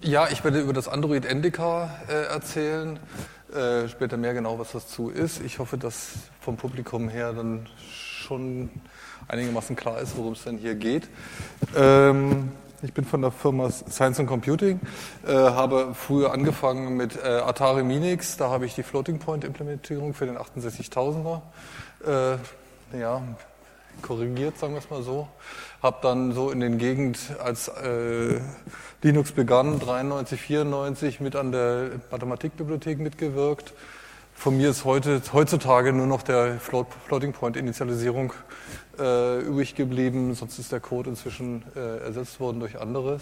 Ja, ich werde über das Android NDK erzählen, später mehr genau, was das zu ist. Ich hoffe, dass vom Publikum her dann schon einigermaßen klar ist, worum es denn hier geht. Ich bin von der Firma Science and Computing, habe früher angefangen mit Atari Minix, da habe ich die Floating-Point-Implementierung für den 68000er korrigiert, sagen wir es mal so. Habe dann so in den Gegend, als Linux begann, 93, 94, mit an der Mathematikbibliothek mitgewirkt. Von mir ist heutzutage nur noch der Floating-Point-Initialisierung übrig geblieben, sonst ist der Code inzwischen ersetzt worden durch anderes.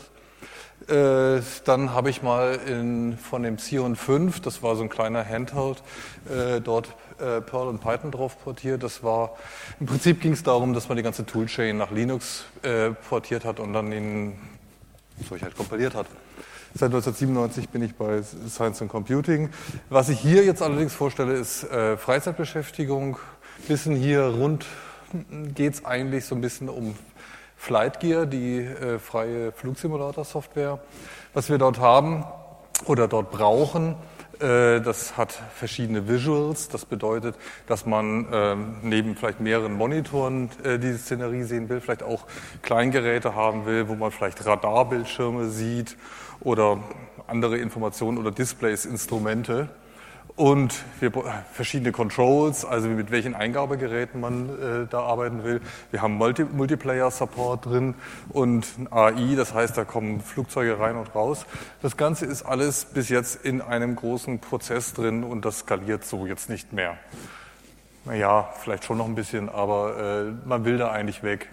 Dann habe ich mal von dem Xeon 5, das war so ein kleiner Handheld, dort Perl und Python drauf portiert. Im Prinzip ging es darum, dass man die ganze Toolchain nach Linux portiert hat und dann den Zeug halt kompiliert hat. Seit 1997 bin ich bei Science and Computing. Was ich hier jetzt allerdings vorstelle, ist Freizeitbeschäftigung. Bisschen hier rund geht es eigentlich so ein bisschen um Flightgear, die freie Flugsimulator-Software. Was wir dort haben oder dort brauchen, das hat verschiedene Visuals. Das bedeutet, dass man neben vielleicht mehreren Monitoren diese Szenerie sehen will, vielleicht auch Kleingeräte haben will, wo man vielleicht Radarbildschirme sieht oder andere Informationen oder Displays, Instrumente. Und verschiedene Controls, also mit welchen Eingabegeräten man da arbeiten will. Wir haben Multiplayer-Support drin und ein AI, das heißt, da kommen Flugzeuge rein und raus. Das Ganze ist alles bis jetzt in einem großen Prozess drin und das skaliert so jetzt nicht mehr. Naja, vielleicht schon noch ein bisschen, aber man will da eigentlich weg.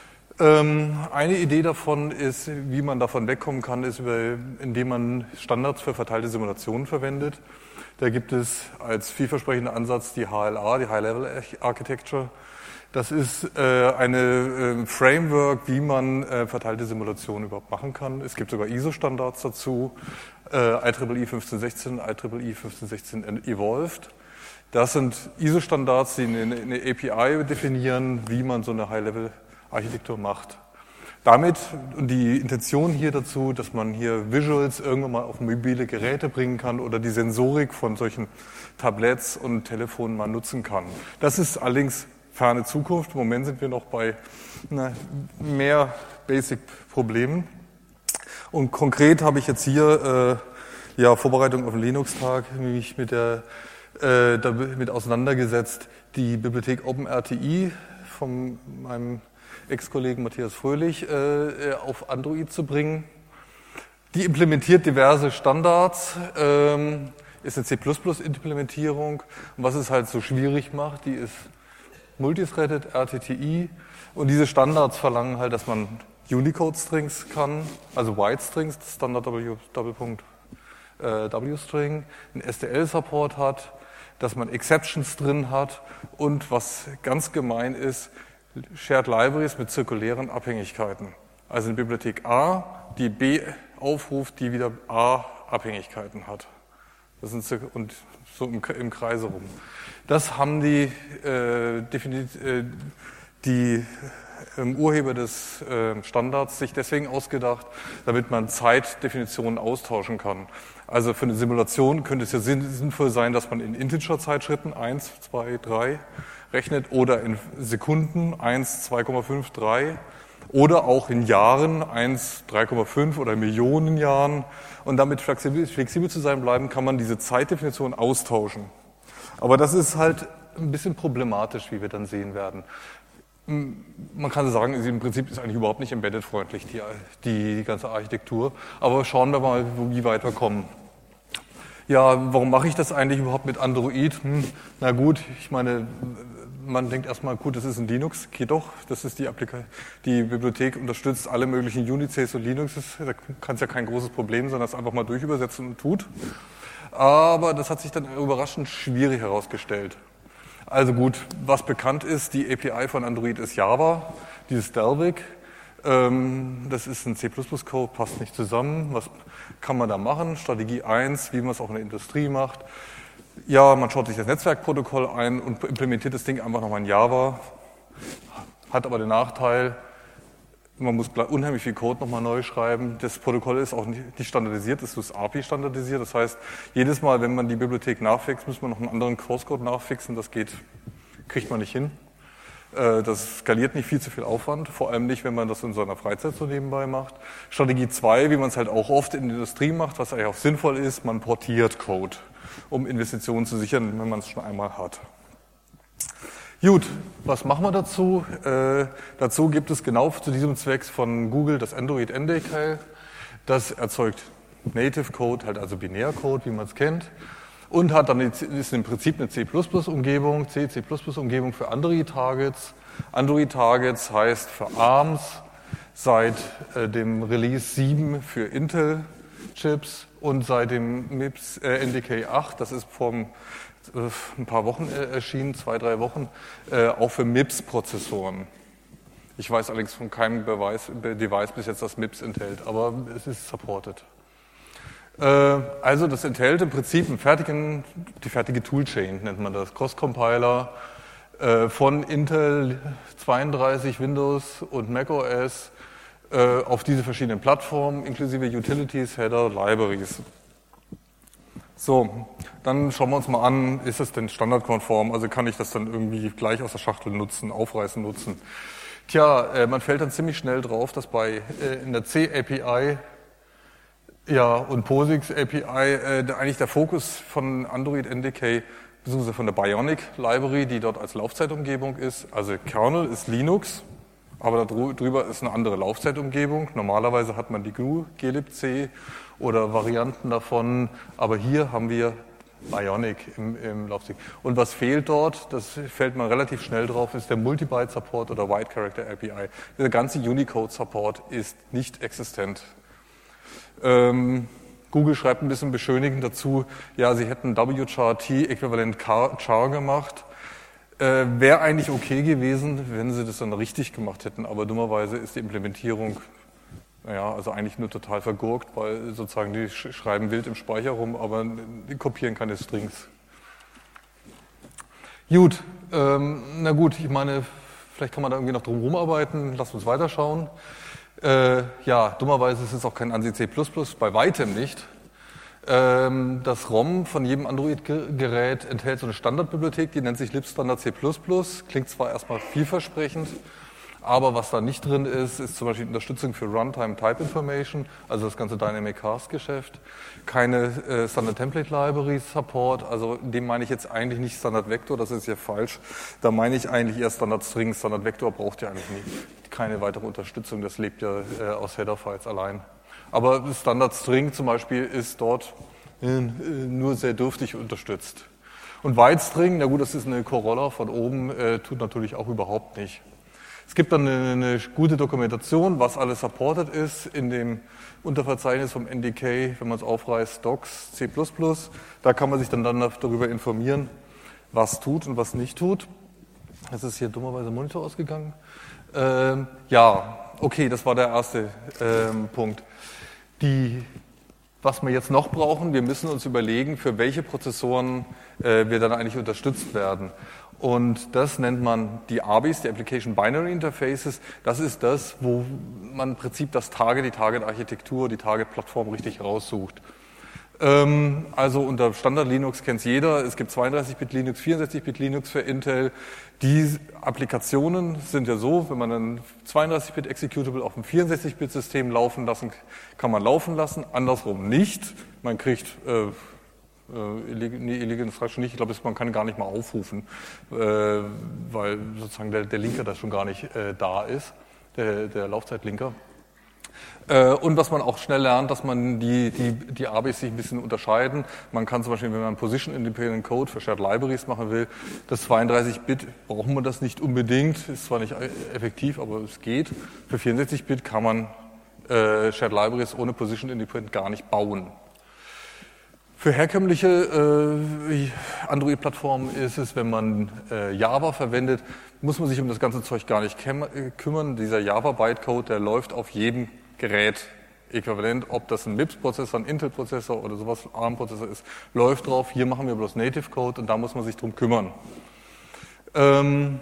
Eine Idee davon ist, wie man davon wegkommen kann, ist, indem man Standards für verteilte Simulationen verwendet. Da gibt es als vielversprechender Ansatz die HLA, die High-Level Architecture. Das ist eine Framework, wie man verteilte Simulationen überhaupt machen kann. Es gibt sogar ISO-Standards dazu, IEEE 1516, IEEE 1516 Evolved. Das sind ISO-Standards, die eine API definieren, wie man so eine High-Level-Architektur macht. Damit und die Intention hier dazu, dass man hier Visuals irgendwann mal auf mobile Geräte bringen kann oder die Sensorik von solchen Tabletts und Telefonen mal nutzen kann. Das ist allerdings ferne Zukunft. Im Moment sind wir noch bei mehr Basic-Problemen. Und konkret habe ich jetzt hier Vorbereitung auf den Linux-Tag mich damit auseinandergesetzt, die Bibliothek OpenRTI von meinem Ex-Kollegen Matthias Fröhlich auf Android zu bringen. Die implementiert diverse Standards, ist eine C++-Implementierung. Und was es halt so schwierig macht, die ist multithreaded, RTTI. Und diese Standards verlangen halt, dass man Unicode-Strings kann, also White-Strings, Standard W-String, einen STL-Support hat, dass man Exceptions drin hat und was ganz gemein ist, Shared Libraries mit zirkulären Abhängigkeiten. Also eine Bibliothek A, die B aufruft, die wieder A Abhängigkeiten hat. Das sind und so im Kreise rum. Das haben die Urheber des Standards sich deswegen ausgedacht, damit man Zeitdefinitionen austauschen kann. Also für eine Simulation könnte es ja sinnvoll sein, dass man in Integer-Zeitschritten 1, 2, 3 rechnet oder in Sekunden 1, 2,5, 3 oder auch in Jahren 1, 3,5 oder Millionen Jahren. Und damit flexibel zu sein bleiben, kann man diese Zeitdefinition austauschen. Aber das ist halt ein bisschen problematisch, wie wir dann sehen werden. Man kann sagen, im Prinzip ist eigentlich überhaupt nicht embedded-freundlich, die ganze Architektur. Aber schauen wir mal, wie weit wir kommen. Ja, warum mache ich das eigentlich überhaupt mit Android? Na gut, ich meine, man denkt erstmal, gut, das ist ein Linux, geht doch, das ist die Bibliothek unterstützt alle möglichen Unices und Linux, da kann es ja kein großes Problem sein, das einfach mal durchübersetzen und tut. Aber das hat sich dann überraschend schwierig herausgestellt. Also gut, was bekannt ist, die API von Android ist Java, dieses Dalvik. Das ist ein C++-Code, passt nicht zusammen. Was kann man da machen? Strategie 1, wie man es auch in der Industrie macht. Ja, man schaut sich das Netzwerkprotokoll ein und implementiert das Ding einfach nochmal in Java. Hat aber den Nachteil, Man muss unheimlich viel Code nochmal neu schreiben. Das Protokoll ist auch nicht standardisiert, es ist API standardisiert. Das heißt, jedes Mal, wenn man die Bibliothek nachfixt, muss man noch einen anderen Source-Code nachfixen. Das kriegt man nicht hin. Das skaliert nicht, viel zu viel Aufwand, vor allem nicht, wenn man das in seiner Freizeit so nebenbei macht. Strategie 2, wie man es halt auch oft in der Industrie macht, was eigentlich auch sinnvoll ist, man portiert Code, um Investitionen zu sichern, wenn man es schon einmal hat. Gut, was machen wir dazu? Dazu gibt es genau zu diesem Zweck von Google das Android NDK. Das erzeugt Native Code, halt also Binärcode, wie man es kennt. Und hat dann ist im Prinzip eine C++-Umgebung, C++-Umgebung für Android-Targets. Android-Targets heißt für ARMS seit dem Release 7 für Intel-Chips und seit dem MIPS NDK 8, das ist vor ein paar Wochen erschienen, 2-3 Wochen, auch für MIPS-Prozessoren. Ich weiß allerdings von keinem Device bis jetzt, das MIPS enthält, aber es ist supported. Also das enthält im Prinzip die fertige Toolchain, nennt man das, Cross-Compiler von Intel 32, Windows und macOS auf diese verschiedenen Plattformen, inklusive Utilities, Header, Libraries. So, dann schauen wir uns mal an, ist es denn standardkonform, also kann ich das dann irgendwie gleich aus der Schachtel nutzen, aufreißen nutzen. Tja, man fällt dann ziemlich schnell drauf, dass in der C-API und POSIX API eigentlich der Fokus von Android NDK, beziehungsweise von der Bionic Library, die dort als Laufzeitumgebung ist. Also Kernel ist Linux, aber darüber ist eine andere Laufzeitumgebung. Normalerweise hat man die GNU, glibc oder Varianten davon, aber hier haben wir Bionic im Laufzeit. Und was fehlt dort, das fällt man relativ schnell drauf, ist der Multibyte-Support oder Wide Character API. Der ganze Unicode-Support ist nicht existent. Google schreibt ein bisschen beschönigend dazu, ja, sie hätten WCHT äquivalent char gemacht. Wäre eigentlich okay gewesen, wenn sie das dann richtig gemacht hätten, aber dummerweise ist die Implementierung, also eigentlich nur total vergurkt, weil sozusagen die schreiben wild im Speicher rum, aber die kopieren keine Strings. Gut, na gut, ich meine, vielleicht kann man da irgendwie noch drum rumarbeiten, lasst uns weiterschauen. Dummerweise ist es auch kein ANSI C++, bei weitem nicht. Das ROM von jedem Android-Gerät enthält so eine Standardbibliothek, die nennt sich libstandard C++. Klingt zwar erstmal vielversprechend, aber was da nicht drin ist, ist zum Beispiel Unterstützung für Runtime Type Information, also das ganze Dynamic Cast-Geschäft. Keine Standard Template Library Support, also dem meine ich jetzt eigentlich nicht Standard Vector, das ist ja falsch. Da meine ich eigentlich eher Standard String. Standard Vector braucht ja eigentlich keine weitere Unterstützung, das lebt ja aus Header-Files allein. Aber Standard String zum Beispiel ist dort nur sehr dürftig unterstützt. Und Wide String, na gut, das ist eine Corolla von oben, tut natürlich auch überhaupt nicht. Es gibt dann eine gute Dokumentation, was alles supported ist in dem Unterverzeichnis vom NDK, wenn man es aufreißt, Docs, C++. Da kann man sich dann darüber informieren, was tut und was nicht tut. Jetzt ist hier dummerweise ein Monitor ausgegangen. Okay, das war der erste Punkt. Was wir jetzt noch brauchen, wir müssen uns überlegen, für welche Prozessoren wir dann eigentlich unterstützt werden. Und das nennt man die ABIs, die Application Binary Interfaces. Das ist das, wo man im Prinzip die Target-Architektur, die Target-Plattform richtig raussucht. Also unter Standard Linux kennt es jeder. Es gibt 32-Bit Linux, 64-Bit Linux für Intel. Die Applikationen sind ja so, wenn man ein 32-Bit Executable auf einem 64-Bit-System laufen lassen, kann man laufen lassen. Andersrum nicht. Man kriegt Illegal Instruction nicht. Ich glaube, man kann gar nicht mal aufrufen, weil sozusagen der Linker da schon gar nicht da ist, der Laufzeitlinker. Und was man auch schnell lernt, dass man die ABIs sich ein bisschen unterscheiden. Man kann zum Beispiel, wenn man Position Independent Code für Shared Libraries machen will, das 32-Bit braucht man das nicht unbedingt, ist zwar nicht effektiv, aber es geht. Für 64-Bit kann man Shared Libraries ohne Position Independent gar nicht bauen. Für herkömmliche Android-Plattformen ist es, wenn man Java verwendet, muss man sich um das ganze Zeug gar nicht kümmern. Dieser Java-Bytecode, der läuft auf jedem Gerät äquivalent, ob das ein MIPS-Prozessor, ein Intel-Prozessor oder sowas, ARM-Prozessor ist, läuft drauf. Hier machen wir bloß Native Code und da muss man sich drum kümmern.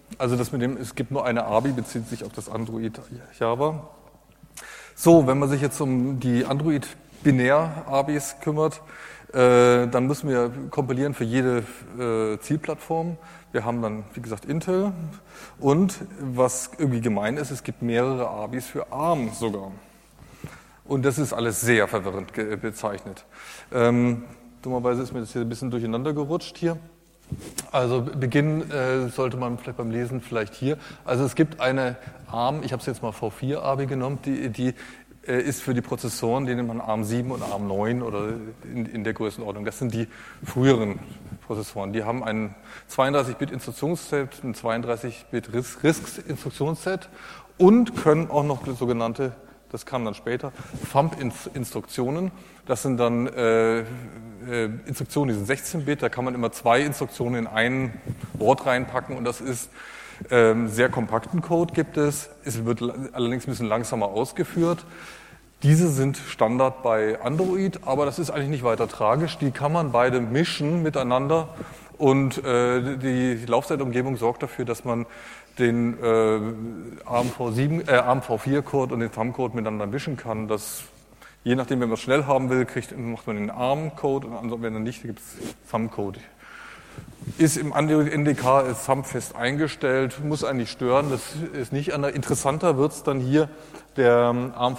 Also das mit dem, es gibt nur eine ABI, bezieht sich auf das Android Java. So, wenn man sich jetzt um die Android-Binär-ABIs kümmert, dann müssen wir kompilieren für jede Zielplattform. Wir haben dann, wie gesagt, Intel und was irgendwie gemein ist, es gibt mehrere ABIs für ARM sogar. Und das ist alles sehr verwirrend bezeichnet. Dummerweise ist mir das hier ein bisschen durcheinander gerutscht hier. Also beginnen sollte man vielleicht beim Lesen vielleicht hier. Also es gibt eine ARM, ich habe es jetzt mal V4-ABI genommen, die ist für die Prozessoren, die nennt man ARM 7 und ARM 9 oder in der Größenordnung. Das sind die früheren Prozessoren. Die haben ein 32-Bit-Instruktionsset, ein 32-Bit-RISC-Instruktionsset und können auch noch sogenannte, das kam dann später, Thumb-Instruktionen. Das sind dann Instruktionen, die sind 16-Bit, da kann man immer 2 Instruktionen in ein Wort reinpacken und das ist sehr kompakten Code gibt es. Es wird allerdings ein bisschen langsamer ausgeführt. Diese sind Standard bei Android, aber das ist eigentlich nicht weiter tragisch. Die kann man beide mischen miteinander und die Laufzeitumgebung sorgt dafür, dass man den ARM-V4-Code und den Thumb-Code miteinander mischen kann. Das, je nachdem, wenn man es schnell haben will, macht man den ARM-Code und wenn er nicht, gibt es Thumb-Code. Ist im NDK ist Thumb fest eingestellt, muss eigentlich stören, das ist nicht anders. Interessanter wird es dann hier der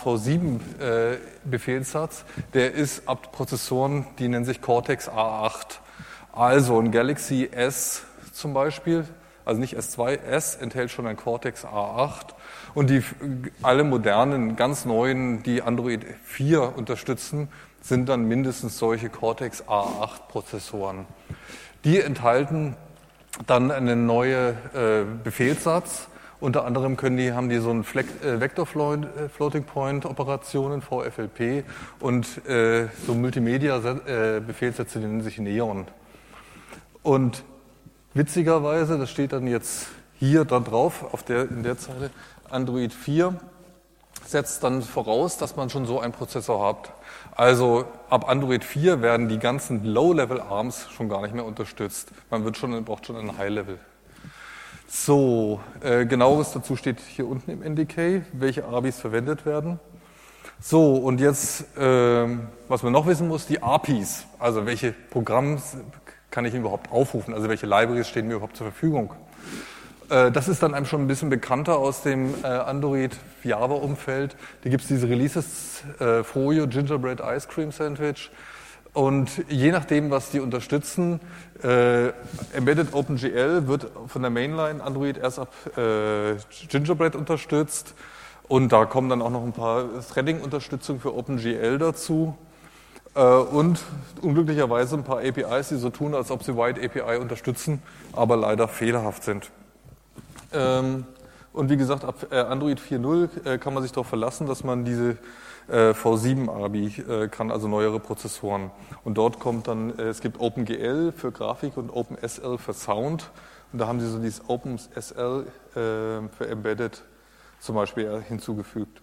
ARM-V7-Befehlssatz, der ist ab Prozessoren, die nennen sich Cortex A8. Also ein Galaxy S zum Beispiel, also nicht S2, S enthält schon ein Cortex A8 und alle modernen, ganz neuen, die Android 4 unterstützen, sind dann mindestens solche Cortex A8-Prozessoren. Die enthalten dann einen neuen Befehlssatz. Unter anderem haben die so einen Vector Floating Point Operationen, VFLP, und so Multimedia-Befehlssätze, die nennen sich Neon. Und witzigerweise, das steht dann jetzt hier da drauf, in der Zeile, Android 4 setzt dann voraus, dass man schon so einen Prozessor hat. Also ab Android 4 werden die ganzen Low-Level-ARMs schon gar nicht mehr unterstützt. Man braucht schon ein High-Level. So, genaueres dazu steht hier unten im NDK, welche ABIs verwendet werden. So, und jetzt, was man noch wissen muss, die APIs. Also welche Programme kann ich überhaupt aufrufen? Also welche Libraries stehen mir überhaupt zur Verfügung? Das ist dann einem schon ein bisschen bekannter aus dem Android-Java-Umfeld. Da gibt es diese Releases, Froyo, Gingerbread Ice Cream Sandwich. Und je nachdem, was die unterstützen, Embedded OpenGL wird von der Mainline Android erst ab Gingerbread unterstützt. Und da kommen dann auch noch ein paar Threading-Unterstützungen für OpenGL dazu. Und unglücklicherweise ein paar APIs, die so tun, als ob sie Wide API unterstützen, aber leider fehlerhaft sind. Und wie gesagt, ab Android 4.0 kann man sich darauf verlassen, dass man diese V7-ABI kann, also neuere Prozessoren. Und dort kommt dann, es gibt OpenGL für Grafik und OpenSL für Sound. Und da haben sie so dieses OpenSL für Embedded zum Beispiel hinzugefügt.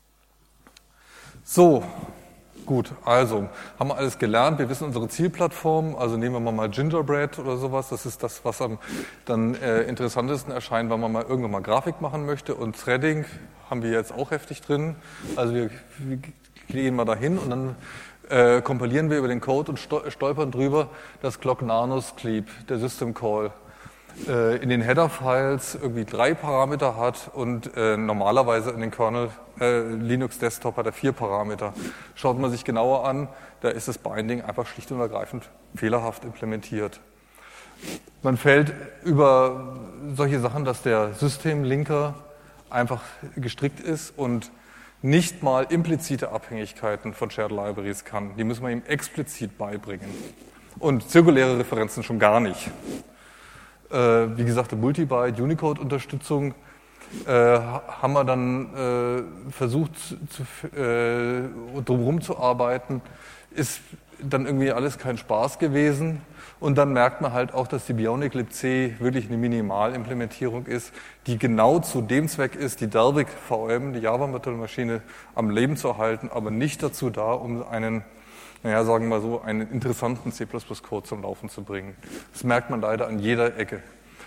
So. Gut, also haben wir alles gelernt. Wir wissen unsere Zielplattform, also nehmen wir mal Gingerbread oder sowas. Das ist das, was am dann interessantesten erscheint, wenn man mal irgendwann mal Grafik machen möchte. Und Threading haben wir jetzt auch heftig drin. Also wir gehen mal dahin und dann kompilieren wir über den Code und stolpern drüber, dass Clock Nanosleep, der System Call, in den Header-Files irgendwie 3 Parameter hat und normalerweise in den Kernel Linux Desktop hat er 4 Parameter. Schaut man sich genauer an, da ist das Binding einfach schlicht und ergreifend fehlerhaft implementiert. Man fällt über solche Sachen, dass der Systemlinker einfach gestrickt ist und nicht mal implizite Abhängigkeiten von Shared Libraries kann. Die müssen wir ihm explizit beibringen. Und zirkuläre Referenzen schon gar nicht. Wie gesagt, Multibyte, Unicode-Unterstützung haben wir dann versucht, drumherum zu arbeiten. Ist dann irgendwie alles kein Spaß gewesen. Und dann merkt man halt auch, dass die Bionic libc wirklich eine Minimalimplementierung ist, die genau zu dem Zweck ist, die Dalvik VM, die Java-Virtual-Maschine, am Leben zu erhalten, aber nicht dazu da, um einen, sagen wir mal so, einen interessanten C++-Code zum Laufen zu bringen. Das merkt man leider an jeder Ecke.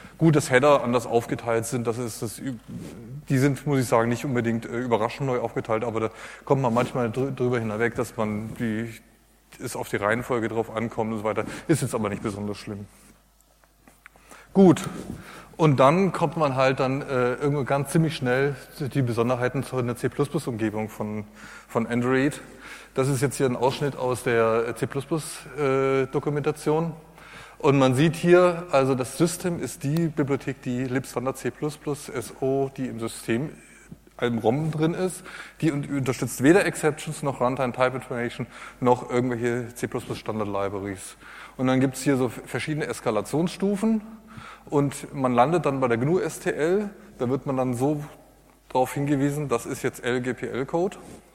Gut, dass Header anders aufgeteilt sind, die sind, muss ich sagen, nicht unbedingt überraschend neu aufgeteilt, aber da kommt man manchmal drüber hinweg, dass man es auf die Reihenfolge drauf ankommt und so weiter. Ist jetzt aber nicht besonders schlimm. Gut, und dann kommt man halt dann irgendwo ganz ziemlich schnell die Besonderheiten zu einer C++-Umgebung von Android. Das ist jetzt hier ein Ausschnitt aus der C++-Dokumentation. Und man sieht hier, also das System ist die Bibliothek, die libstandard C++ SO, die im System, im ROM drin ist. Die unterstützt weder Exceptions noch Runtime Type Information noch irgendwelche C++ Standard Libraries. Und dann gibt es hier so verschiedene Eskalationsstufen und man landet dann bei der GNU STL. Da wird man dann so darauf hingewiesen, das ist jetzt LGPL-Code,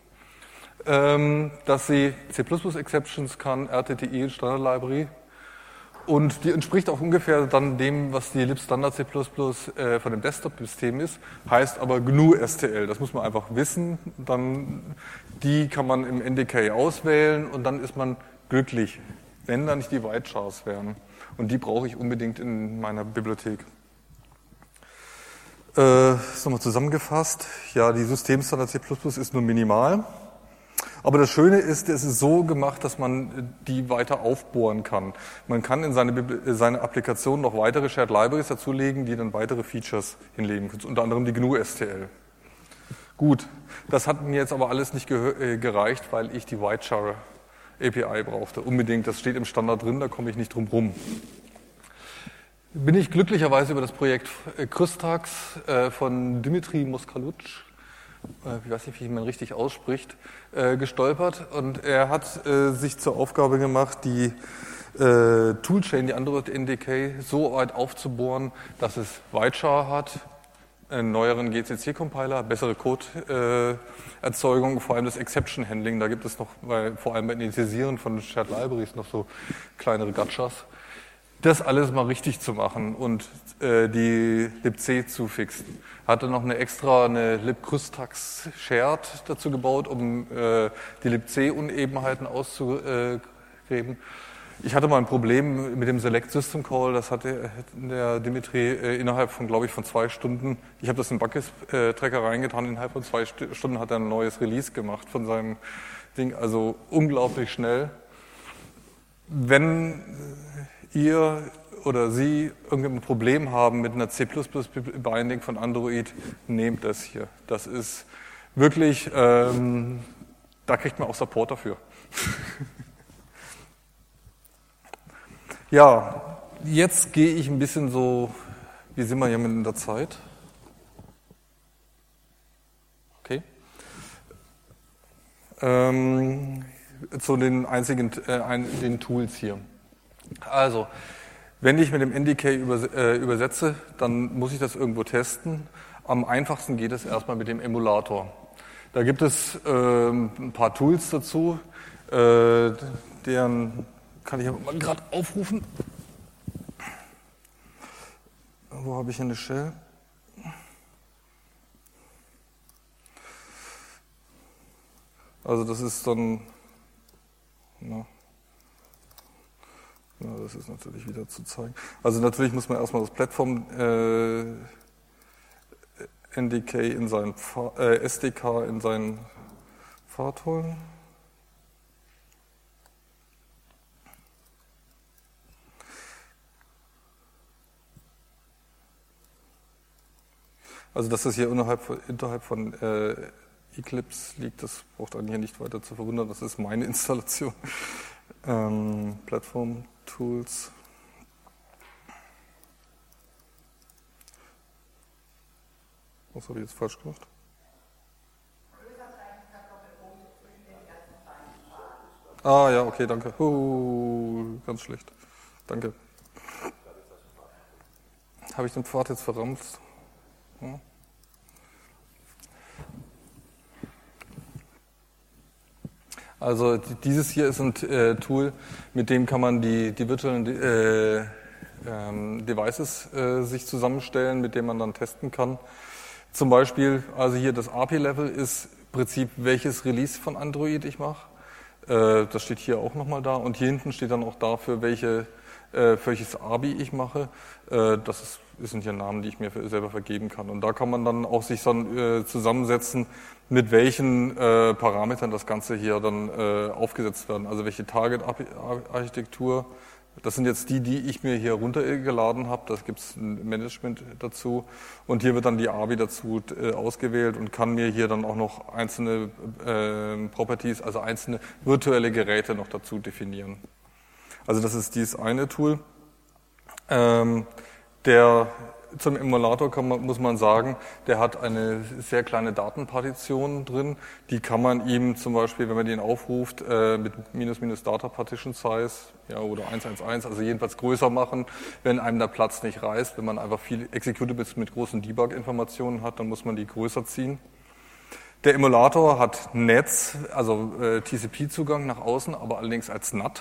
dass sie C++ Exceptions kann, RTTI Standard Library. Und die entspricht auch ungefähr dann dem, was die libstandard C++ von dem Desktop-System ist, heißt aber GNU STL. Das muss man einfach wissen. Die kann man im NDK auswählen und dann ist man glücklich, wenn da nicht die White-Chars wären. Und die brauche ich unbedingt in meiner Bibliothek. Ist nochmal zusammengefasst. Ja, die Systemstandard C++ ist nur minimal. Aber das Schöne ist, es ist so gemacht, dass man die weiter aufbohren kann. Man kann in seine Applikation noch weitere Shared Libraries dazulegen, die dann weitere Features hinlegen, unter anderem die GNU STL. Gut, das hat mir jetzt aber alles nicht gereicht, weil ich die Whitechar API brauchte. Unbedingt, das steht im Standard drin, da komme ich nicht drum rum. Bin ich glücklicherweise über das Projekt Chrystax von Dimitri Moskaluc, ich weiß nicht, wie man richtig ausspricht, gestolpert. Und er hat sich zur Aufgabe gemacht, die Toolchain, die Android NDK, so weit aufzubohren, dass es Whitechar hat, einen neueren GCC-Compiler, bessere Code-Erzeugung, vor allem das Exception-Handling. Da gibt es noch, vor allem beim Initialisieren von Shared Libraries, noch so kleinere Gotchas. Das alles mal richtig zu machen und die libc zu fixen. Hatte noch eine libcrystax Shared dazu gebaut, um die libc-Unebenheiten auszugräben. Ich hatte mal ein Problem mit dem Select System Call, das hatte der Dimitri innerhalb von, glaube ich, von 2 Stunden. Ich habe das in Buckets-Tracker reingetan, innerhalb von 2 Stunden hat er ein neues Release gemacht von seinem Ding, also unglaublich schnell. Wenn ihr oder Sie irgendein Problem haben mit einer C++-Binding von Android, nehmt das hier. Das ist wirklich, da kriegt man auch Support dafür. Ja, jetzt gehe ich ein bisschen so, wie sind wir hier mit in der Zeit? Okay. Zu den den Tools hier. Also, wenn ich mit dem NDK übersetze, dann muss ich das irgendwo testen. Am einfachsten geht es erstmal mit dem Emulator. Da gibt es ein paar Tools dazu, deren kann ich mal gerade aufrufen. Wo habe ich eine Shell? Also das ist dann, das ist natürlich wieder zu zeigen. Also natürlich muss man erstmal das Plattform NDK in seinen SDK in seinen Pfad holen. Also dass das hier unterhalb von Eclipse liegt, das braucht einen hier nicht weiter zu verwundern, das ist meine Installation. Plattform Tools. Was habe ich jetzt falsch gemacht? Ah ja, okay, danke. Ganz schlecht. Danke. Habe ich den Pfad jetzt verrammt? Ja. Also dieses hier ist ein Tool, mit dem kann man die virtuellen Devices sich zusammenstellen, mit dem man dann testen kann. Zum Beispiel, also hier das API-Level ist im Prinzip, welches Release von Android ich mache. Das steht hier auch nochmal da. Und hier hinten steht dann auch dafür, welche für welches ABI ich mache. Das sind ja Namen, die ich mir selber vergeben kann. Und da kann man dann auch sich dann zusammensetzen, mit welchen Parametern das Ganze hier dann aufgesetzt werden. Also welche Target-Architektur. Das sind jetzt die ich mir hier runtergeladen habe. Da gibt es ein Management dazu. Und hier wird dann die ABI dazu ausgewählt und kann mir hier dann auch noch einzelne Properties, also einzelne virtuelle Geräte noch dazu definieren. Also das ist dieses eine Tool. Zum Emulator muss man sagen, der hat eine sehr kleine Datenpartition drin. Die kann man ihm zum Beispiel, wenn man den aufruft, mit Data Partition Size, ja, oder 111, also jedenfalls größer machen, wenn einem der Platz nicht reißt. Wenn man einfach viele Executables mit großen Debug-Informationen hat, dann muss man die größer ziehen. Der Emulator hat Netz, also TCP-Zugang nach außen, aber allerdings als NAT.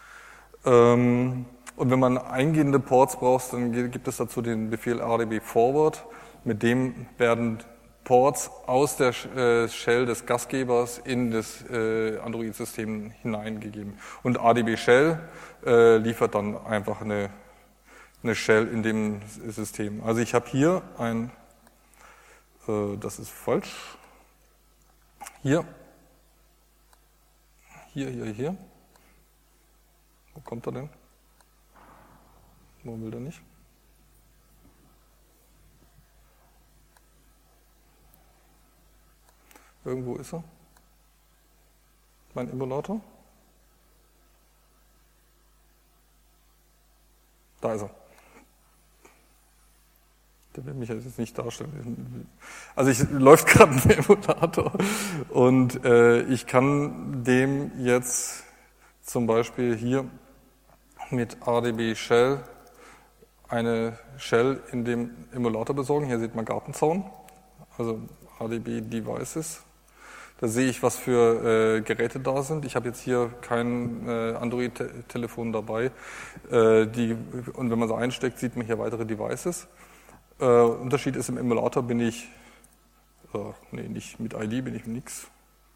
Und wenn man eingehende Ports braucht, dann gibt es dazu den Befehl RDB Forward. Mit dem werden Ports aus der Shell des Gastgebers in das Android-System hineingegeben. Und RDB Shell liefert dann einfach eine Shell in dem System. Also ich habe hier das ist falsch, hier. Wo kommt er denn? Warum will der nicht? Irgendwo ist er. Mein Emulator. Da ist er. Der will mich jetzt nicht darstellen. Also läuft gerade ein Emulator und ich kann dem jetzt zum Beispiel hier mit RDB Shell eine Shell in dem Emulator besorgen. Hier sieht man Gartenzaun, also RDB Devices. Da sehe ich, was für Geräte da sind. Ich habe jetzt hier kein Android-Telefon dabei. Und wenn man sie einsteckt, sieht man hier weitere Devices. Unterschied ist, im Emulator bin ich, nicht mit ID, bin ich mit nix.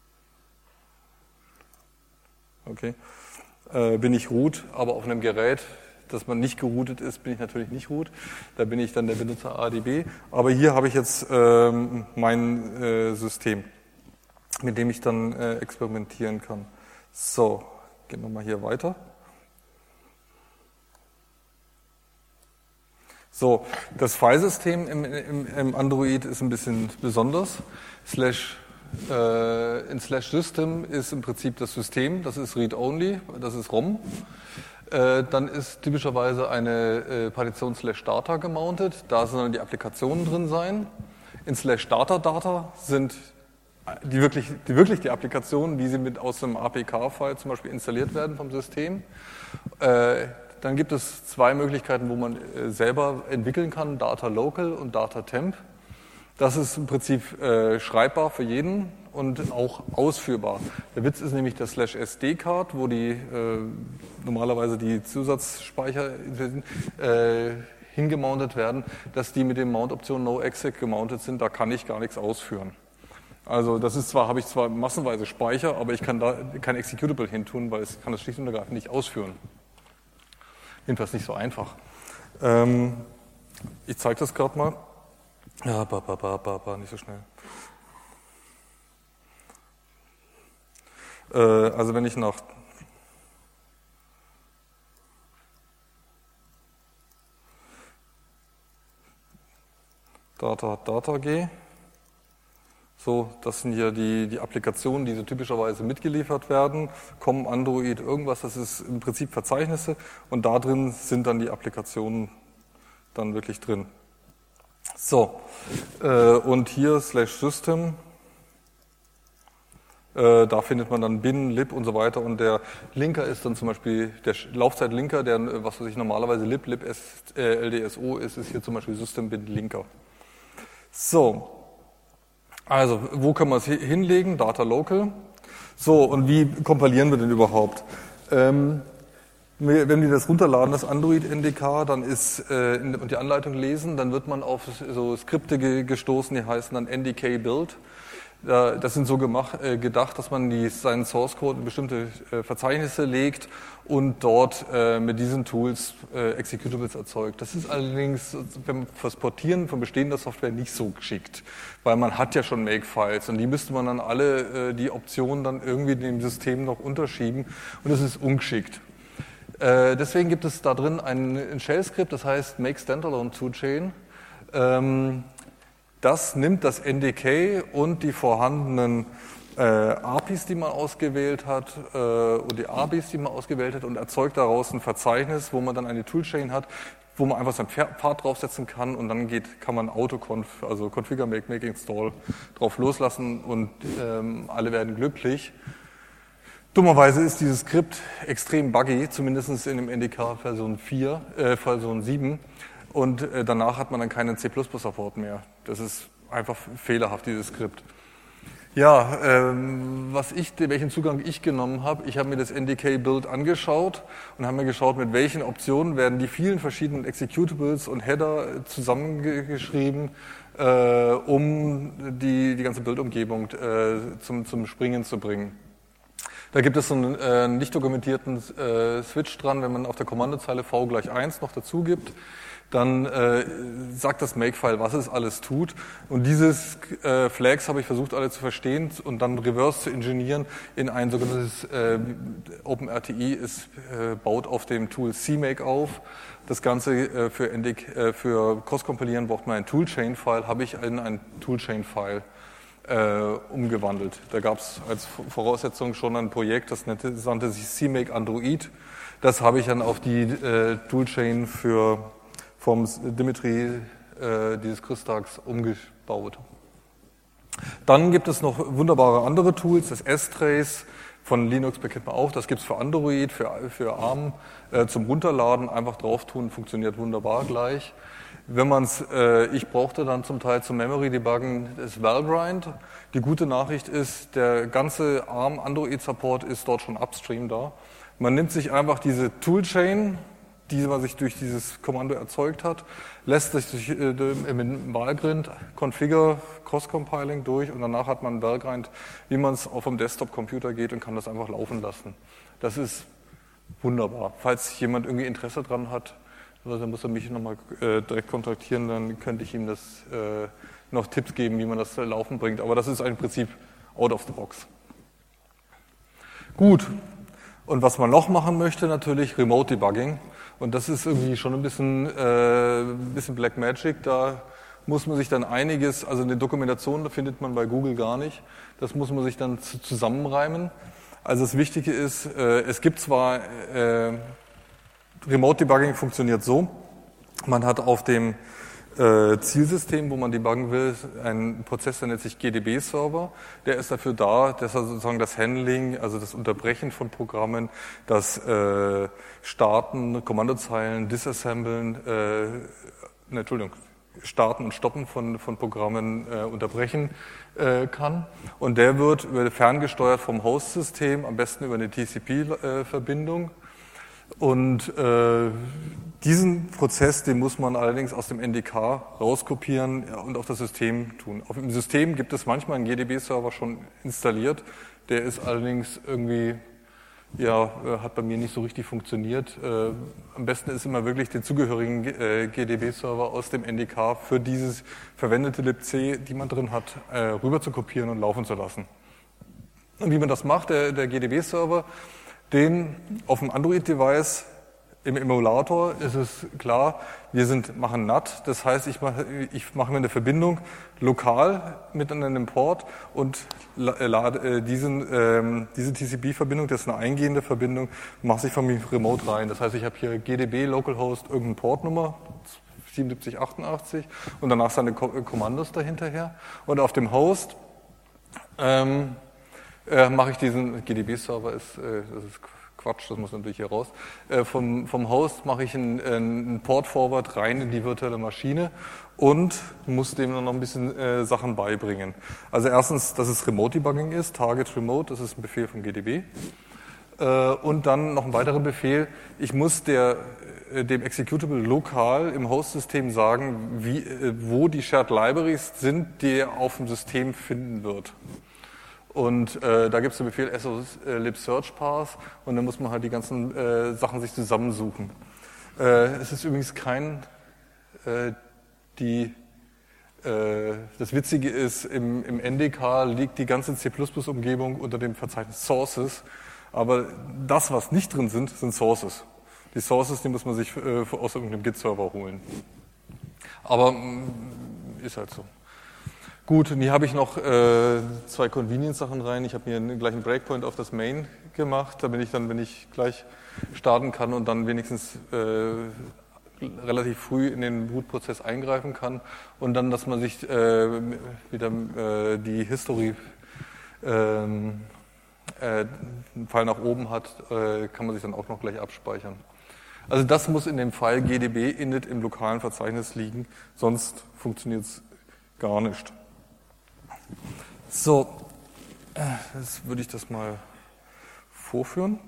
Okay. Bin ich root, aber auf einem Gerät, dass man nicht geroutet ist, bin ich natürlich nicht root. Da bin ich dann der Benutzer ADB. Aber hier habe ich jetzt mein System, mit dem ich dann experimentieren kann. So, gehen wir mal hier weiter. So, das Filesystem im Android ist ein bisschen besonders. In /System ist im Prinzip das System, das ist Read-Only, das ist ROM. Dann ist typischerweise eine Partition /Data gemountet, da sollen die Applikationen drin sein. In /Data sind die wirklich Applikationen, wie sie aus einem APK-File zum Beispiel installiert werden vom System. Dann gibt es zwei Möglichkeiten, wo man selber entwickeln kann, Data Local und Data Temp. Das ist im Prinzip schreibbar für jeden und auch ausführbar. Der Witz ist nämlich das /SD-Card, wo normalerweise die Zusatzspeicher hingemountet werden, dass die mit dem Mount-Option No-Exec gemountet sind, da kann ich gar nichts ausführen. Also habe ich zwar massenweise Speicher, aber ich kann da kein Executable hintun, weil ich kann das schlicht und ergreifend nicht ausführen. Jedenfalls nicht so einfach. Ich zeige das gerade mal. Ja, nicht so schnell. Also wenn ich nach Data gehe, so, das sind hier die Applikationen, die so typischerweise mitgeliefert werden, kommen Android irgendwas, das ist im Prinzip Verzeichnisse und da drin sind dann die Applikationen dann wirklich drin. So, und hier /System, da findet man dann bin, lib und so weiter und der Linker ist dann zum Beispiel der Laufzeitlinker, der, was weiß ich, normalerweise LDSO ist hier zum Beispiel System bin Linker. So, also wo können wir es hinlegen? Data Local. So, und wie kompilieren wir denn überhaupt? Wenn wir das runterladen, das Android-NDK, dann und die Anleitung lesen, dann wird man auf so Skripte gestoßen, die heißen dann NDK-Build. Das sind so gedacht, dass man seinen Source Code in bestimmte Verzeichnisse legt und dort mit diesen Tools Executables erzeugt. Das ist allerdings fürs Portieren von bestehender Software nicht so geschickt, weil man hat ja schon Make-Files und die müsste man dann alle die Optionen dann irgendwie dem System noch unterschieben und das ist ungeschickt. Deswegen gibt es da drin ein Shell-Skript, das heißt Make Standalone Toolchain. Das nimmt das NDK und die vorhandenen APIs, die man ausgewählt hat, und die ABIs, die man ausgewählt hat, und erzeugt daraus ein Verzeichnis, wo man dann eine Toolchain hat, wo man einfach seinen Pfad draufsetzen kann und dann kann man Autoconf, also Configure, Make, Install drauf loslassen und alle werden glücklich. Dummerweise ist dieses Skript extrem buggy, zumindest in dem NDK Version 7. Und danach hat man dann keinen C++-Support mehr. Das ist einfach fehlerhaft, dieses Skript. Ja, welchen Zugang ich genommen habe, ich habe mir das NDK-Build angeschaut und habe mir geschaut, mit welchen Optionen werden die vielen verschiedenen Executables und Header zusammengeschrieben, um die ganze Build-Umgebung zum Springen zu bringen. Da gibt es so einen nicht dokumentierten Switch dran, wenn man auf der Kommandozeile v = 1 noch dazu gibt. Dann sagt das Makefile, was es alles tut. Und dieses Flags habe ich versucht, alle zu verstehen und dann reverse zu engineeren in ein sogenanntes OpenRTI. Baut auf dem Tool CMake auf. Das Ganze für Cross-Kompilieren braucht man ein Toolchain-File, habe ich in ein Toolchain-File umgewandelt. Da gab es als Voraussetzung schon ein Projekt, das nannte sich CMake Android. Das habe ich dann auf die Toolchain vom Dimitri dieses Christags umgebaut. Dann gibt es noch wunderbare andere Tools, das S-Trace von Linux bekennt man auch, das gibt es für Android, für ARM zum Runterladen, einfach drauf tun, funktioniert wunderbar gleich. Ich brauchte dann zum Teil zum Memory Debuggen das Valgrind. Die gute Nachricht ist, der ganze ARM Android Support ist dort schon upstream da. Man nimmt sich einfach diese Toolchain, die man sich durch dieses Kommando erzeugt hat, lässt sich mit Valgrind Configure Cross-Compiling durch und danach hat man Valgrind, wie man es auf dem Desktop-Computer geht und kann das einfach laufen lassen. Das ist wunderbar. Falls jemand irgendwie Interesse dran hat, dann muss er mich nochmal direkt kontaktieren, dann könnte ich ihm das noch Tipps geben, wie man das laufen bringt. Aber das ist im Prinzip out of the box. Gut. Und was man noch machen möchte, natürlich Remote Debugging. Und das ist irgendwie schon ein bisschen Black Magic. Da muss man sich dann einiges, also eine Dokumentation findet man bei Google gar nicht. Das muss man sich dann zusammenreimen. Also das Wichtige ist, es gibt zwar Remote Debugging funktioniert so, man hat auf dem Zielsystem, wo man debuggen will, einen Prozess, der nennt sich GDB-Server. Der ist dafür da, dass er sozusagen das Handling, also das Unterbrechen von Programmen, das Starten, Kommandozeilen, Disassemblen, Starten und Stoppen von Programmen unterbrechen kann. Und der wird ferngesteuert vom Host-System, am besten über eine TCP-Verbindung. Und diesen Prozess, den muss man allerdings aus dem NDK rauskopieren und auf das System tun. Auf dem System gibt es manchmal einen GDB-Server schon installiert, der ist allerdings irgendwie, hat bei mir nicht so richtig funktioniert. Am besten ist immer wirklich den zugehörigen GDB-Server aus dem NDK für dieses verwendete libc, die man drin hat, rüber zu kopieren und laufen zu lassen. Und wie man das macht, der GDB-Server, den auf dem Android-Device im Emulator ist es klar, wir machen NAT, das heißt, ich mache mir eine Verbindung lokal mit einem Port und lade diese TCP-Verbindung, das ist eine eingehende Verbindung, mache ich von mir remote rein. Das heißt, ich habe hier GDB Localhost irgendeine Portnummer 7788 und danach seine Kommandos dahinterher und auf dem Host mache ich diesen GDB-Server, das ist Quatsch, das muss natürlich hier raus. Vom Host mache ich einen Port-Forward rein in die virtuelle Maschine und muss dem noch ein bisschen Sachen beibringen. Also erstens, dass es Remote Debugging ist, Target Remote, das ist ein Befehl vom GDB. Und dann noch ein weiterer Befehl. Ich muss dem Executable lokal im Host-System sagen, wo die Shared Libraries sind, die er auf dem System finden wird. Und da gibt es den Befehl libsearchparse und dann muss man halt die ganzen Sachen sich zusammensuchen. Es ist übrigens das Witzige ist, im NDK liegt die ganze C++-Umgebung unter dem Verzeichnis Sources, aber das, was nicht drin sind Sources. Die Sources, die muss man sich aus irgendeinem Git-Server holen. Aber ist halt so. Gut, und hier habe ich noch zwei Convenience-Sachen rein. Ich habe mir gleich einen Breakpoint auf das Main gemacht, damit ich dann, wenn ich gleich starten kann und dann wenigstens relativ früh in den Bootprozess eingreifen kann und dann, dass man sich wieder die History Pfeil nach oben hat, kann man sich dann auch noch gleich abspeichern. Also das muss in dem File gdb init im lokalen Verzeichnis liegen, sonst funktioniert es gar nicht. So, jetzt würde ich das mal vorführen.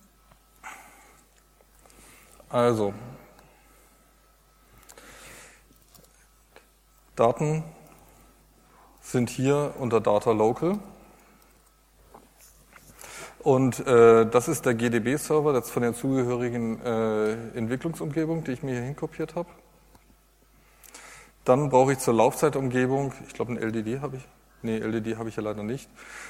Also, Daten sind hier unter Data Local. Und das ist der GDB-Server, das von der zugehörigen Entwicklungsumgebung, die ich mir hier hinkopiert habe. Dann brauche ich zur Laufzeitumgebung, ich glaube ein LDD habe ich. Nee, LDD habe ich ja leider nicht.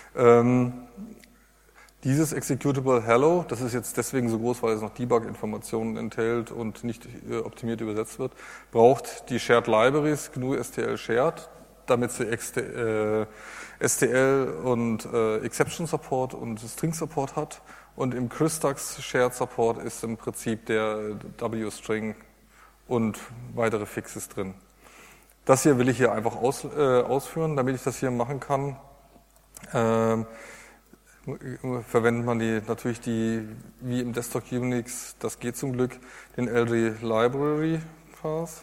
Dieses Executable Hello, das ist jetzt deswegen so groß, weil es noch Debug-Informationen enthält und nicht optimiert übersetzt wird, braucht die Shared Libraries GNU STL Shared, damit sie STL und Exception Support und String Support hat. Und im Christux Shared Support ist im Prinzip der W-String und weitere Fixes drin. Das hier will ich hier einfach ausführen. Damit ich das hier machen kann, verwendet man natürlich wie im Desktop Unix, das geht zum Glück, den LD Library Parse.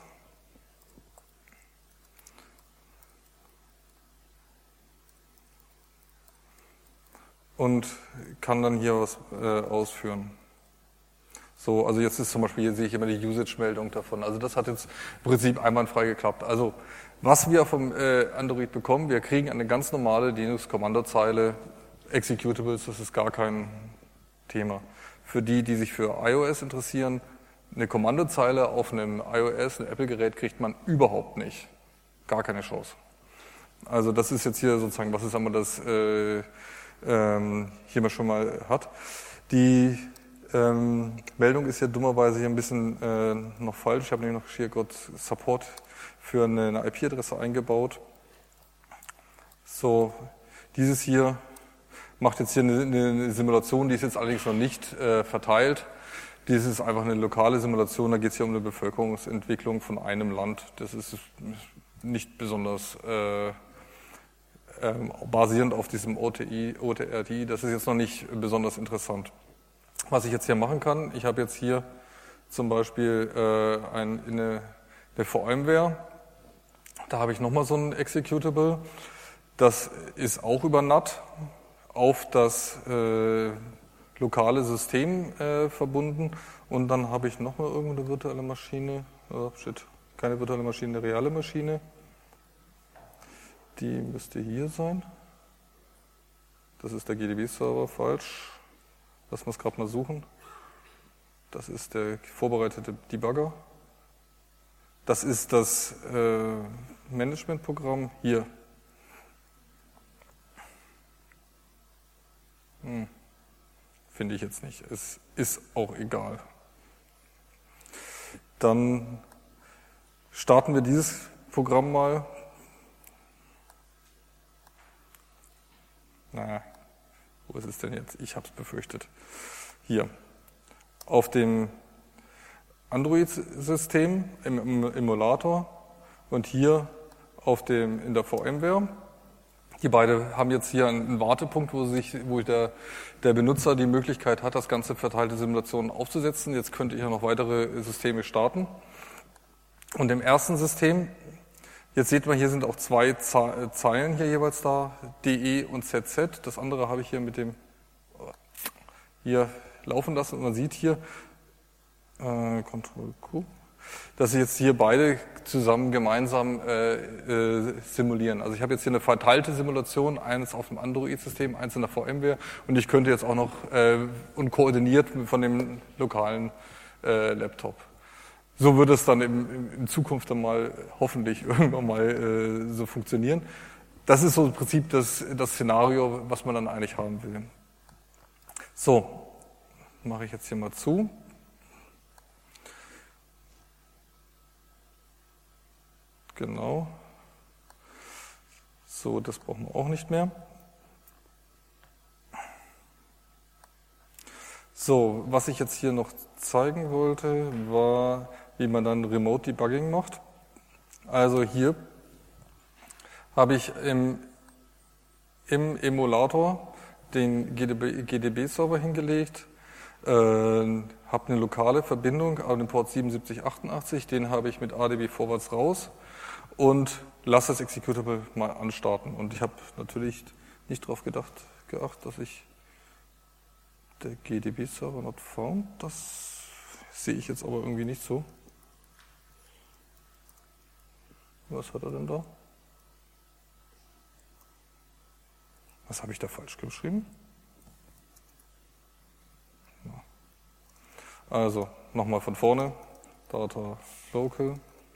Und kann dann hier was ausführen. So, also jetzt ist zum Beispiel, hier sehe ich immer die Usage-Meldung davon. Also das hat jetzt im Prinzip einwandfrei geklappt. Also was wir vom Android bekommen, wir kriegen eine ganz normale Linux-Kommandozeile, Executables, das ist gar kein Thema. Für die sich für iOS interessieren, eine Kommandozeile auf einem iOS, einem Apple-Gerät kriegt man überhaupt nicht. Gar keine Chance. Also das ist jetzt hier sozusagen, was ist einmal das hier man schon mal hat. Die Meldung ist ja dummerweise hier ein bisschen noch falsch. Ich habe nämlich noch hier gerade Support für eine IP-Adresse eingebaut. So, dieses hier macht jetzt hier eine Simulation, die ist jetzt allerdings noch nicht verteilt. Dies ist einfach eine lokale Simulation, da geht es hier um eine Bevölkerungsentwicklung von einem Land. Das ist nicht besonders basierend auf diesem OTRTI, das ist jetzt noch nicht besonders interessant. Was ich jetzt hier machen kann, ich habe jetzt hier zum Beispiel eine VMware, da habe ich nochmal so ein Executable, das ist auch über NAT auf das lokale System verbunden und dann habe ich nochmal irgendeine virtuelle Maschine, keine virtuelle Maschine, eine reale Maschine. Die müsste hier sein. Das ist der GDB-Server, falsch. Lass uns gerade mal suchen. Das ist der vorbereitete Debugger. Das ist das Managementprogramm hier. Finde ich jetzt nicht. Es ist auch egal. Dann starten wir dieses Programm mal. Na, wo ist es denn jetzt? Ich habe es befürchtet. Hier. Auf dem Android-System, im Emulator und hier in der VMware. Die beiden haben jetzt hier einen Wartepunkt, wo der Benutzer die Möglichkeit hat, das ganze verteilte Simulationen aufzusetzen. Jetzt könnte ich ja noch weitere Systeme starten. Und im ersten System, jetzt sieht man, hier sind auch zwei Zeilen hier jeweils da, DE und ZZ. Das andere habe ich hier mit dem hier laufen lassen und man sieht hier, Ctrl-Q, dass sie jetzt hier beide zusammen gemeinsam simulieren. Also ich habe jetzt hier eine verteilte Simulation, eines auf dem Android-System, eins in der VMware und ich könnte jetzt auch noch und koordiniert von dem lokalen Laptop. So wird es dann in Zukunft dann mal hoffentlich irgendwann mal so funktionieren. Das ist so im Prinzip das Szenario, was man dann eigentlich haben will. So, mache ich jetzt hier mal zu. Genau. So, das brauchen wir auch nicht mehr. So, was ich jetzt hier noch zeigen wollte, war, wie man dann Remote Debugging macht. Also hier habe ich im Emulator den GDB-Server hingelegt, habe eine lokale Verbindung auf den Port 7788, den habe ich mit ADB vorwärts raus und lasse das Executable mal anstarten. Und ich habe natürlich nicht darauf geachtet, dass ich der GDB-Server not found, das sehe ich jetzt aber irgendwie nicht so. Was hat er denn da? Was habe ich da falsch geschrieben? Also, nochmal von vorne. Data Local.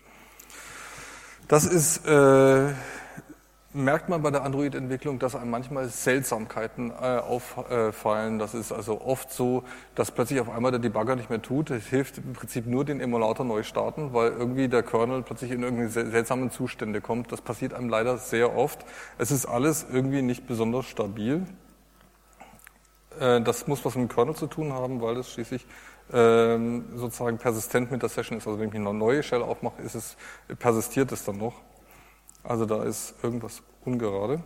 Das ist, merkt man bei der Android-Entwicklung, dass einem manchmal Seltsamkeiten auffallen. Das ist also oft so, dass plötzlich auf einmal der Debugger nicht mehr tut. Es hilft im Prinzip nur, den Emulator neu starten, weil irgendwie der Kernel plötzlich in irgendwelche seltsamen Zustände kommt. Das passiert einem leider sehr oft. Es ist alles irgendwie nicht besonders stabil. Das muss was mit dem Kernel zu tun haben, weil es schließlich sozusagen persistent mit der Session ist. Also wenn ich eine neue Shell aufmache, persistiert es dann noch. Also da ist irgendwas ungerade.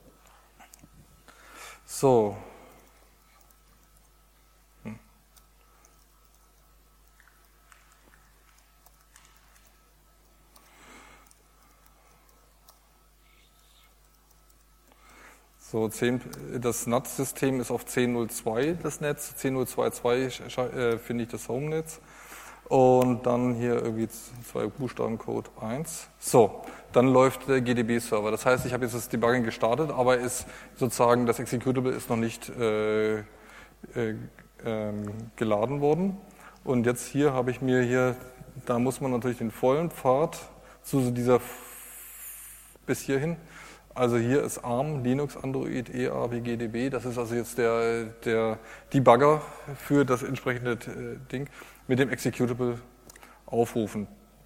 So. So, das NAT-System ist auf 10.02 das Netz, 10.02.2 finde ich das Home-Netz und dann hier irgendwie 2 Buchstabencode 1. So, dann läuft der GDB-Server. Das heißt, ich habe jetzt das Debugging gestartet, aber ist sozusagen das Executable ist noch nicht geladen worden. Und jetzt hier habe ich mir hier, da muss man natürlich den vollen Pfad zu dieser bis hierhin. Also hier ist ARM, Linux, Android, EAWGDB. Das ist also jetzt der Debugger für das entsprechende Ding mit dem Executable aufrufen.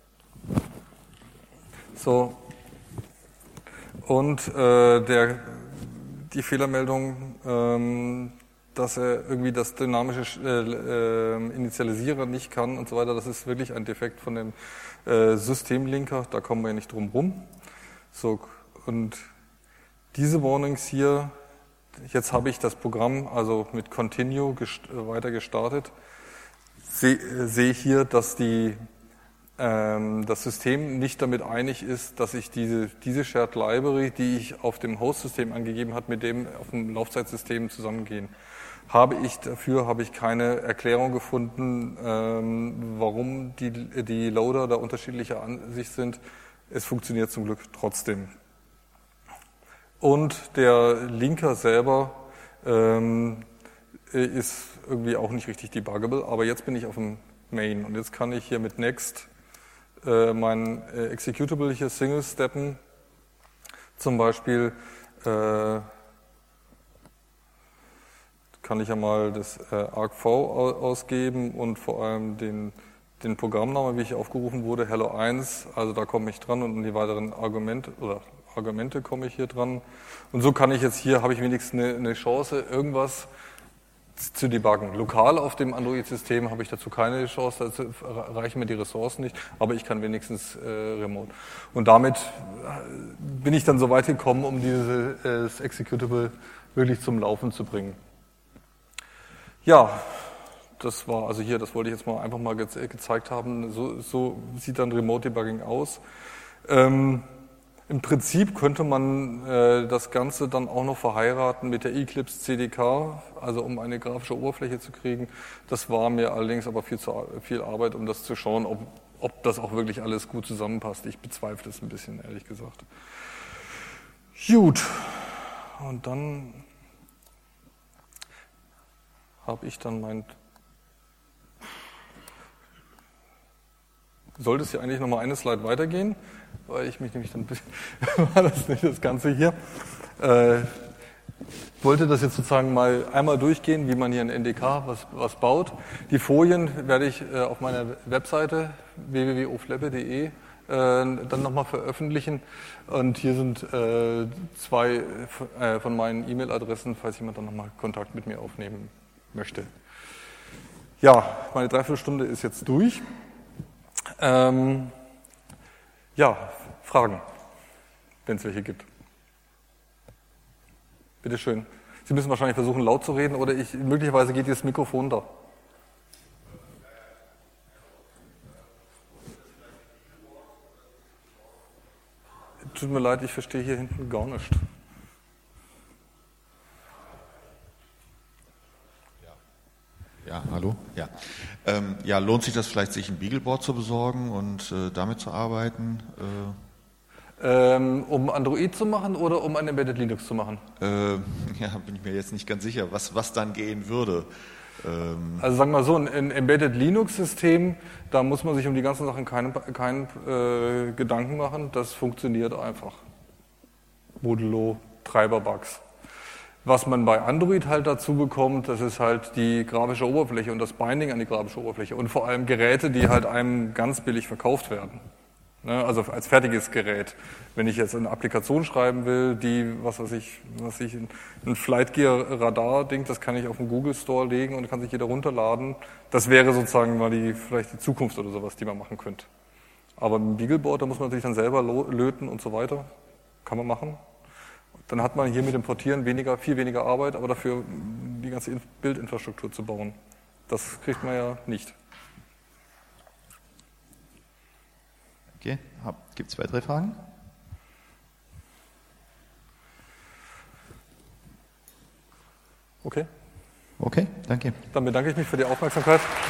So. Und die Fehlermeldung, dass er irgendwie das dynamische Initialisierer nicht kann und so weiter, das ist wirklich ein Defekt von dem Systemlinker. Da kommen wir nicht drum rum. So, und diese Warnings hier, jetzt habe ich das Programm also mit Continue weiter gestartet, sehe ich hier, dass das System nicht damit einig ist, dass ich diese Shared Library, die ich auf dem Host-System angegeben habe, mit dem auf dem Laufzeitsystem zusammengehen. Habe ich keine Erklärung gefunden, warum die Loader da unterschiedlicher Ansicht sind. Es funktioniert zum Glück trotzdem. Und der Linker selber ist irgendwie auch nicht richtig debuggable, aber jetzt bin ich auf dem Main und jetzt kann ich hier mit Next mein Executable hier Single steppen. Zum Beispiel kann ich ja mal das argv ausgeben und vor allem den Programmnamen, wie ich aufgerufen wurde, Hello 1, also da komme ich dran und die weiteren Argumente komme ich hier dran. Und so kann ich jetzt hier, habe ich wenigstens eine Chance, irgendwas zu debuggen. Lokal auf dem Android-System habe ich dazu keine Chance, dazu reichen mir die Ressourcen nicht, aber ich kann wenigstens remote. Und damit bin ich dann so weit gekommen, um dieses Executable wirklich zum Laufen zu bringen. Ja, das war also hier, das wollte ich jetzt mal einfach mal gezeigt haben. So sieht dann Remote Debugging aus. Im Prinzip könnte man das Ganze dann auch noch verheiraten mit der Eclipse CDK, also um eine grafische Oberfläche zu kriegen. Das war mir allerdings aber viel Arbeit, um das zu schauen, ob das auch wirklich alles gut zusammenpasst. Ich bezweifle es ein bisschen, ehrlich gesagt. Gut, und dann habe ich dann sollte es ja eigentlich nochmal eine Slide weitergehen, weil ich mich nämlich dann war das nicht das Ganze hier. Wollte das jetzt sozusagen mal einmal durchgehen, wie man hier in NDK was baut. Die Folien werde ich auf meiner Webseite www.oflebbe.de dann nochmal veröffentlichen. Und hier sind 2 von meinen E-Mail-Adressen, falls jemand dann nochmal Kontakt mit mir aufnehmen möchte. Ja, meine Dreiviertelstunde ist jetzt durch. Ja, Fragen, wenn es welche gibt. Bitte schön. Sie müssen wahrscheinlich versuchen, laut zu reden, oder möglicherweise geht das Mikrofon da. Tut mir leid, ich verstehe hier hinten gar nichts. Ja, hallo. Ja. Ja, lohnt sich das vielleicht, sich ein Beagleboard zu besorgen und damit zu arbeiten? Um Android zu machen oder um ein Embedded Linux zu machen? Ja, bin ich mir jetzt nicht ganz sicher, was dann gehen würde. Also sagen wir mal so, ein Embedded Linux-System, da muss man sich um die ganzen Sachen keinen Gedanken machen, das funktioniert einfach. Modulo, Treiberbugs. Was man bei Android halt dazu bekommt, das ist halt die grafische Oberfläche und das Binding an die grafische Oberfläche und vor allem Geräte, die halt einem ganz billig verkauft werden. Also als fertiges Gerät. Wenn ich jetzt eine Applikation schreiben will, die, was weiß ich, ein Flight Gear Radar Ding, das kann ich auf den Google Store legen und kann sich jeder runterladen. Das wäre sozusagen mal vielleicht die Zukunft oder sowas, die man machen könnte. Aber mit dem Beagleboard, da muss man natürlich dann selber löten und so weiter. Kann man machen. Dann hat man hier mit dem Portieren viel weniger Arbeit, aber dafür die ganze Bildinfrastruktur zu bauen. Das kriegt man ja nicht. Okay, gibt es weitere Fragen? Okay. Okay, danke. Dann bedanke ich mich für die Aufmerksamkeit.